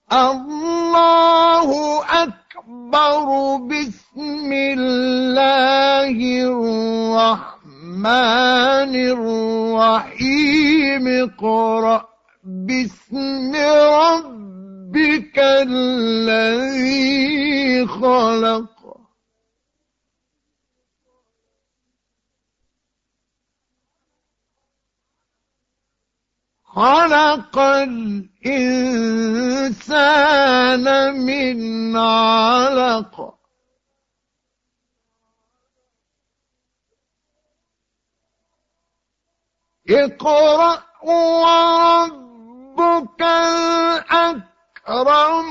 الله أكبر. بسم الله الرحمن الرحيم. اقرأ باسم ربك الذي خلق. خلق الإنسان من علق. اقرأ وربك الأكرم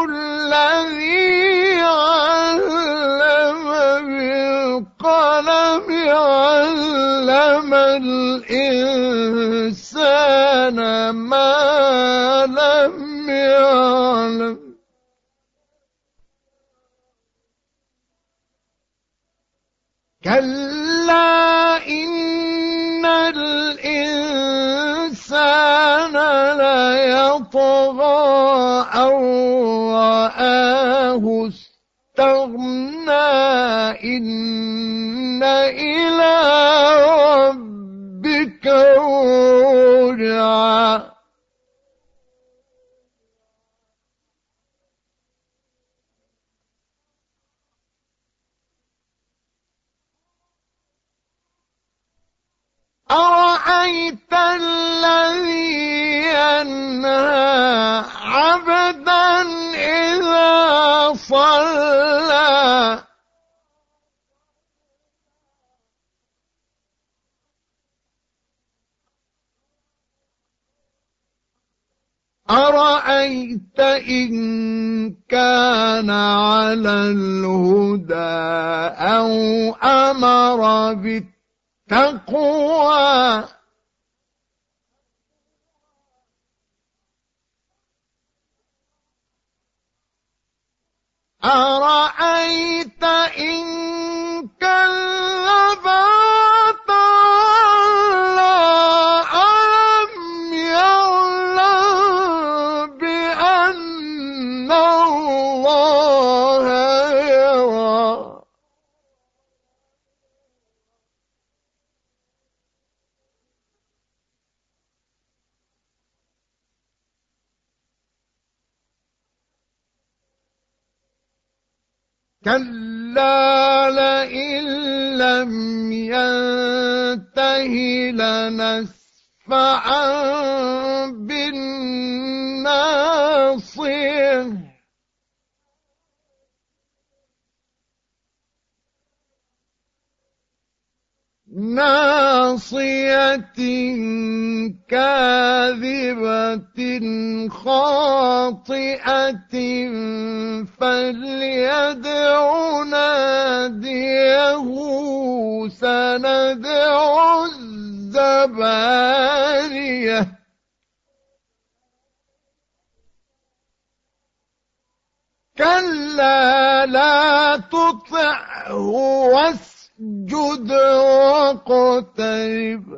الذي علم بالقلم علم الإنسان ما لم يعلم. كلا إن الإنسان ليطغى أن رآه استغنى. إن إلى ربك الرجعى. أرأيت الذي ينهى عبدا إذا صلى. أرأيت إن كان على الهدى أو أمر بالتقوى. أرأيت إن كذب وتولى ألم يعلم بأن الله يرى. كلا لئن لم ينته لنسفعا بالناصية. ناصية كاذبة خاطئة فليدع ناديه. سندع الزبانية. كلا لا تطعه واسجد واقترب.